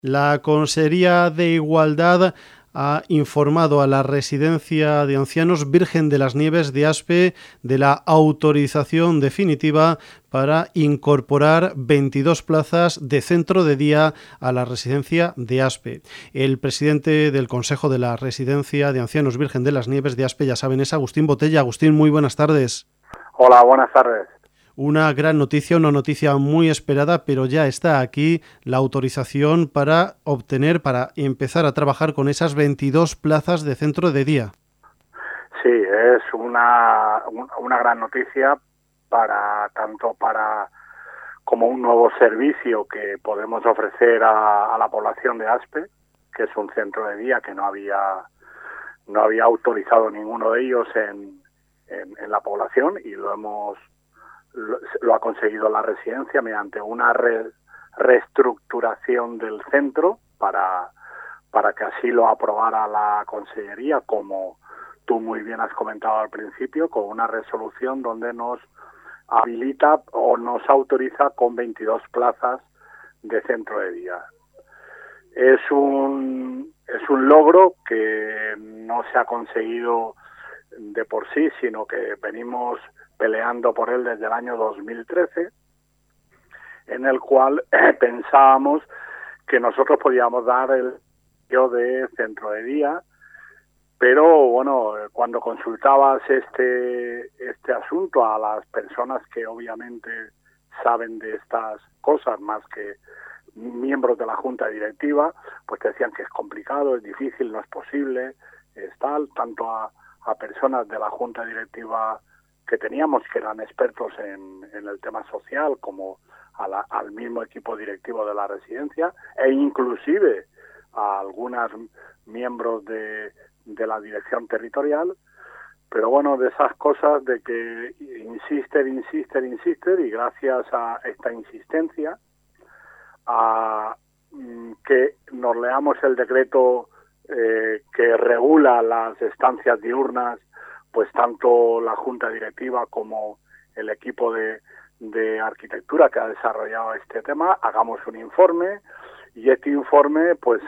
La Consejería de Igualdad ha informado a la Residencia de Ancianos Virgen de las Nieves de Aspe de la autorización definitiva para incorporar 22 plazas de centro de día a la residencia de Aspe. El presidente del Consejo de la Residencia de Ancianos Virgen de las Nieves de Aspe, ya saben, es Agustín Botella. Agustín, muy buenas tardes. Hola, buenas tardes. Una gran noticia, una noticia muy esperada, pero ya está aquí la autorización para empezar a trabajar con esas 22 plazas de centro de día. Sí, es una gran noticia tanto como un nuevo servicio que podemos ofrecer a la población de Aspe, que es un centro de día que no había autorizado ninguno de ellos en la población, y lo ha conseguido la residencia mediante una reestructuración del centro para que así lo aprobara la Consellería, como tú muy bien has comentado al principio, con una resolución donde nos habilita o nos autoriza con 22 plazas de centro de día. Es un logro que no se ha conseguido de por sí, sino que venimos peleando por él desde el año 2013, en el cual pensábamos que nosotros podíamos dar el de centro de día, pero bueno, cuando consultabas este asunto a las personas que obviamente saben de estas cosas más que miembros de la junta directiva, pues te decían que es complicado, es difícil, no es posible, es tal, tanto a personas de la junta directiva que teníamos, que eran expertos en el tema social, como al mismo equipo directivo de la residencia, e inclusive a algunos miembros de la dirección territorial. Pero bueno, de esas cosas de que insisten, y gracias a esta insistencia, a que nos leamos el decreto que regula las estancias diurnas, pues tanto la junta directiva como el equipo de arquitectura que ha desarrollado este tema, hagamos un informe, y este informe, pues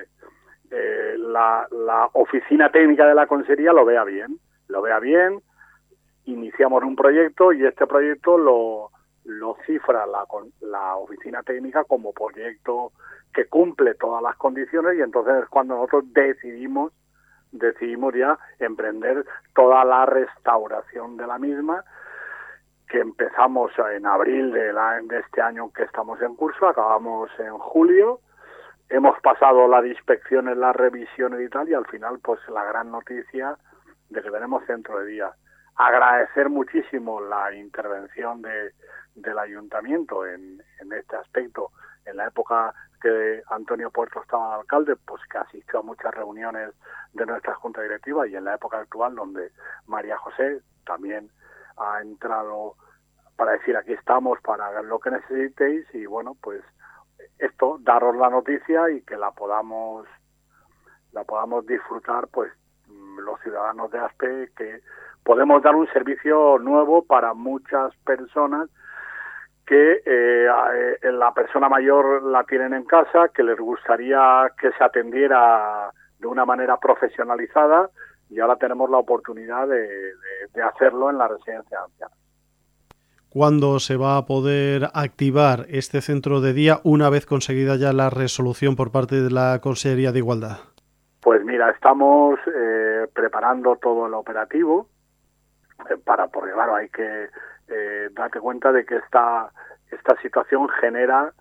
la oficina técnica de la Consejería lo vea bien, iniciamos un proyecto, y este proyecto lo cifra la oficina técnica como proyecto que cumple todas las condiciones, y entonces es cuando nosotros decidimos ya emprender toda la restauración de la misma, que empezamos en abril de este año que estamos en curso, acabamos en julio, hemos pasado las inspecciones, las revisiones y tal, y al final pues la gran noticia de que tenemos centro de día. Agradecer muchísimo la intervención del ayuntamiento en este aspecto. En la época que Antonio Puerto estaba alcalde, pues que asistió a muchas reuniones de nuestra junta directiva, y en la época actual, donde María José también ha entrado para decir aquí estamos para lo que necesitéis, y bueno, pues esto, daros la noticia y que la podamos disfrutar, pues los ciudadanos de Aspe, que podemos dar un servicio nuevo para muchas personas que la persona mayor la tienen en casa, que les gustaría que se atendiera de una manera profesionalizada, y ahora tenemos la oportunidad de hacerlo en la residencia de ancianos. ¿Cuándo se va a poder activar este centro de día una vez conseguida ya la resolución por parte de la Consejería de Igualdad? Pues mira, estamos preparando todo el operativo, porque claro, hay que darte cuenta de que esta situación genera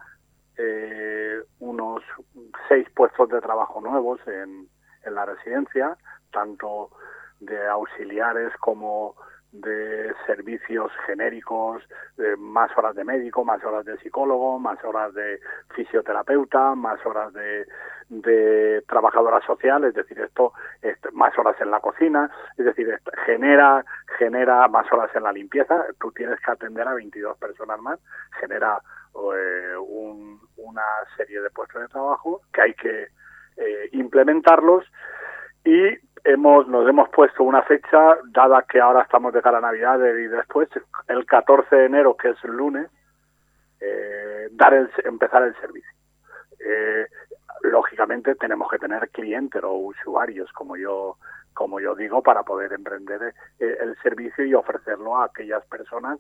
unos 6 puestos de trabajo nuevos en la residencia, tanto de auxiliares como de servicios genéricos, más horas de médico, más horas de psicólogo, más horas de fisioterapeuta, más horas de trabajadora social, es decir, esto más horas en la cocina, es decir, genera más horas en la limpieza. Tú tienes que atender a 22 personas más, genera una serie de puestos de trabajo que hay que implementarlos, y nos hemos puesto una fecha, dada que ahora estamos de cara a Navidad y después, el 14 de enero, que es el lunes, empezar el servicio. lógicamente tenemos que tener clientes o usuarios, como yo digo, para poder emprender el servicio y ofrecerlo a aquellas personas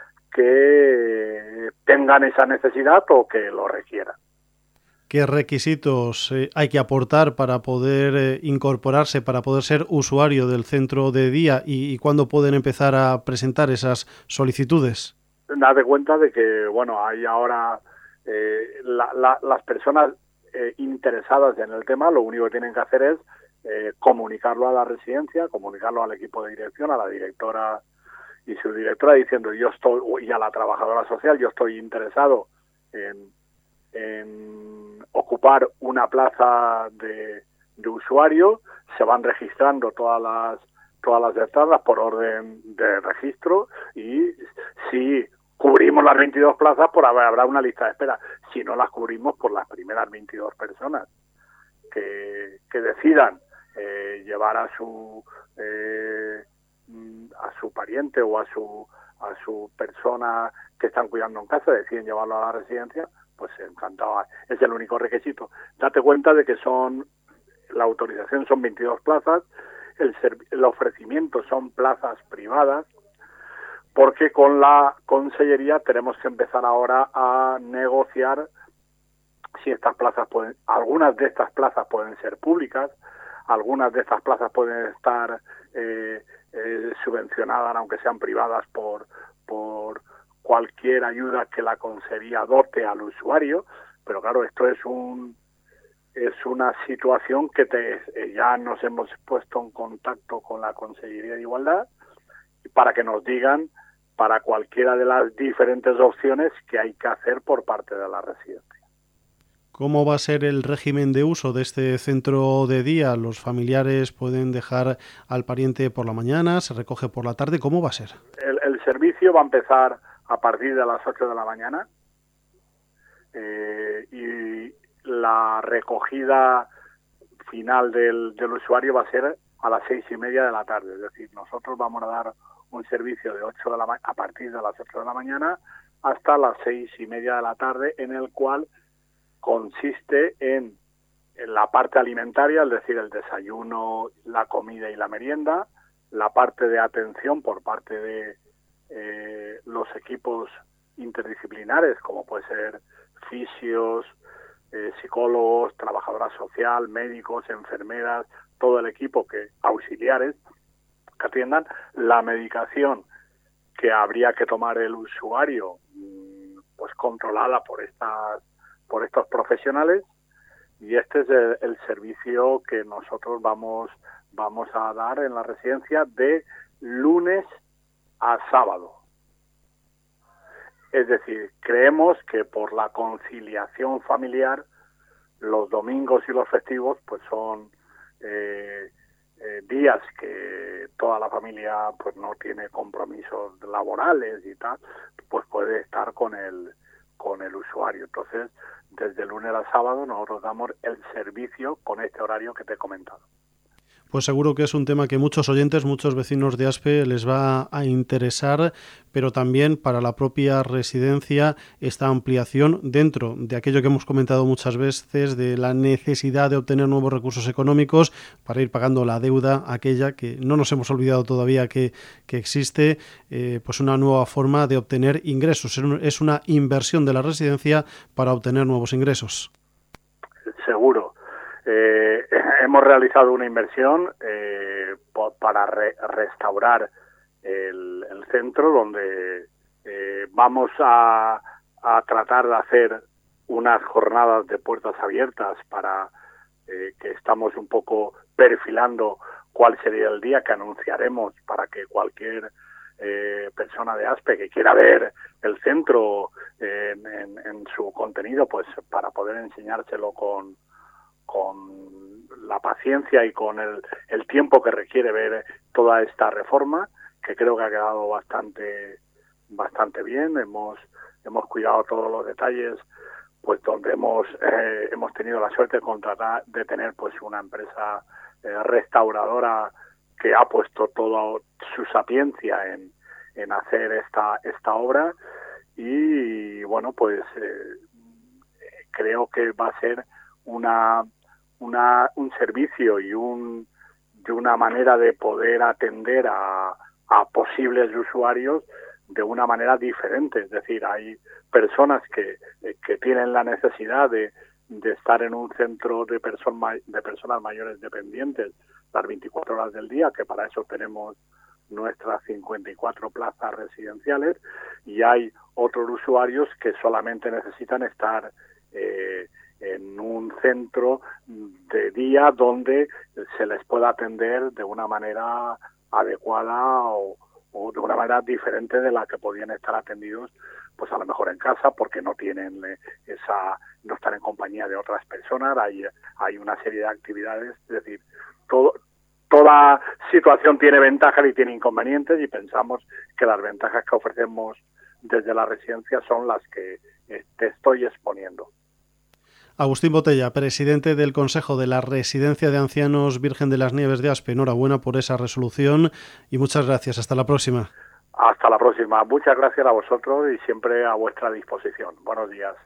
que tengan esa necesidad o que lo requieran. ¿Qué requisitos hay que aportar para poder incorporarse, para poder ser usuario del centro de día y cuándo pueden empezar a presentar esas solicitudes? Date cuenta de que, bueno, hay ahora las personas interesadas en el tema, lo único que tienen que hacer es comunicarlo a la residencia, comunicarlo al equipo de dirección, a la directora y su directora, diciendo y a la trabajadora social, yo estoy interesado en ocupar una plaza de usuario. Se van registrando todas las entradas por orden de registro, y si cubrimos las 22 plazas, pues habrá una lista de espera. Si no las cubrimos, por las primeras 22 personas que decidan llevar a su pariente o a su persona que están cuidando en casa, deciden llevarlo a la residencia, pues encantado. Es el único requisito. Date cuenta de que la autorización son 22 plazas, el ofrecimiento son plazas privadas, porque con la Consellería tenemos que empezar ahora a negociar si algunas de estas plazas pueden ser públicas, algunas de estas plazas pueden estar subvencionadas, aunque sean privadas, por cualquier ayuda que la Consellería dote al usuario. Pero claro, esto es una situación que ya nos hemos puesto en contacto con la Consellería de Igualdad para que nos digan, para cualquiera de las diferentes opciones, que hay que hacer por parte de la residencia. ¿Cómo va a ser el régimen de uso de este centro de día? ¿Los familiares pueden dejar al pariente por la mañana? ¿Se recoge por la tarde? ¿Cómo va a ser? El servicio va a empezar a partir de las 8 de la mañana y la recogida final del usuario va a ser a las 6:30 de la tarde. Es decir, nosotros vamos a dar un servicio de a partir de las 8 de la mañana hasta las 6:30 de la tarde, en el cual consiste en la parte alimentaria, es decir, el desayuno, la comida y la merienda, la parte de atención por parte de los equipos interdisciplinares, como puede ser fisios, psicólogos, trabajadora social, médicos, enfermeras, todo el equipo auxiliares que atiendan, la medicación que habría que tomar el usuario, pues controlada por estos profesionales, y este es el servicio que nosotros vamos a dar en la residencia de lunes a sábado. Es decir, creemos que por la conciliación familiar, los domingos y los festivos pues son días que toda la familia pues no tiene compromisos laborales y tal, pues puede estar con el usuario. Entonces, desde el lunes al sábado nosotros damos el servicio con este horario que te he comentado. Pues seguro que es un tema que muchos oyentes, muchos vecinos de Aspe les va a interesar, pero también para la propia residencia esta ampliación dentro de aquello que hemos comentado muchas veces, de la necesidad de obtener nuevos recursos económicos para ir pagando la deuda, aquella que no nos hemos olvidado todavía que existe, pues una nueva forma de obtener ingresos. Es una inversión de la residencia para obtener nuevos ingresos. Seguro. Hemos realizado una inversión para restaurar el centro, donde vamos a tratar de hacer unas jornadas de puertas abiertas para que estamos un poco perfilando cuál sería el día que anunciaremos, para que cualquier persona de Aspe que quiera ver el centro en su contenido, pues para poder enseñárselo con la paciencia y con el tiempo que requiere ver toda esta reforma, que creo que ha quedado bastante bien. Hemos cuidado todos los detalles, pues donde hemos tenido la suerte de tener pues una empresa restauradora que ha puesto toda su sapiencia en hacer esta obra, y bueno, pues creo que va a ser una un servicio y una manera de poder atender a posibles usuarios de una manera diferente. Es decir, hay personas que tienen la necesidad de estar en un centro de personas mayores dependientes las 24 horas del día, que para eso tenemos nuestras 54 plazas residenciales, y hay otros usuarios que solamente necesitan estar en un centro de día donde se les pueda atender de una manera adecuada o de una manera diferente de la que podían estar atendidos, pues a lo mejor en casa, porque no tienen no están en compañía de otras personas. Hay una serie de actividades. Es decir, toda situación tiene ventajas y tiene inconvenientes, y pensamos que las ventajas que ofrecemos desde la residencia son las que te estoy exponiendo. Agustín Botella, presidente del Consejo de la Residencia de Ancianos Virgen de las Nieves de Aspe. Enhorabuena por esa resolución y muchas gracias. Hasta la próxima. Hasta la próxima. Muchas gracias a vosotros y siempre a vuestra disposición. Buenos días.